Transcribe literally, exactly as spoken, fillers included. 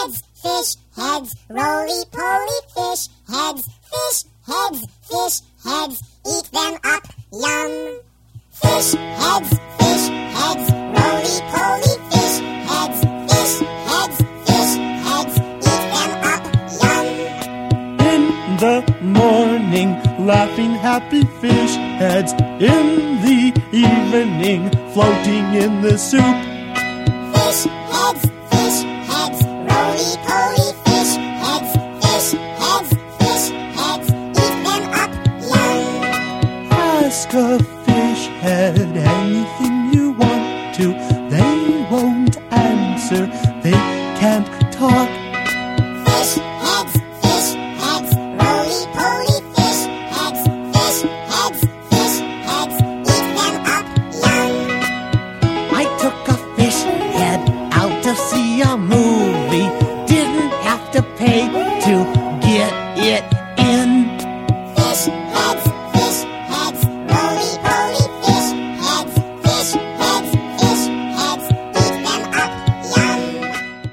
heads, fish heads, roly-poly fish heads, fish heads, fish heads, eat them up, yum. Fish heads, fish heads, roly-poly fish heads, fish heads, fish heads, eat them up, yum. In the morning, laughing happy fish heads. In the evening, floating in the soup. Fish heads, fish heads, roly-poly fish heads, fish heads, fish heads, eat them up, yum. Ask a fish head anything you want to. They won't answer, they can't talk. Fish heads, fish heads, roly-poly fish heads, fish heads, fish heads, eat them up, yum. I took a fish head out to see a movie. Didn't have to pay to get it in.